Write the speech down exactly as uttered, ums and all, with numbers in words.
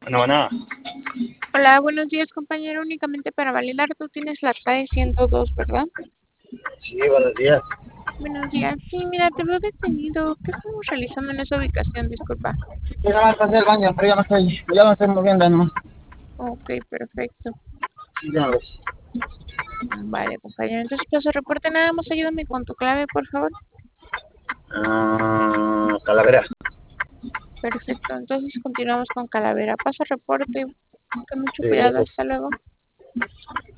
No, nada. Hola, buenos días, compañero. Únicamente para validar, tú tienes la calle ciento dos, ¿verdad? Sí, buenos días. Buenos días. Sí, mira, te veo detenido. ¿Qué estamos realizando en esa ubicación? Disculpa. Sí, nada más pasé al baño, pero ya me estoy, ya me estoy moviendo nomás. Ok, perfecto. Sí, ya ves. Vale, compañero. Entonces, paso reporte. Nada más ayúdame con tu clave, por favor. Ah, Calavera. Perfecto. Entonces, continuamos con Calavera. Paso reporte. Con mucho Sí, cuidado. gracias. Hasta luego.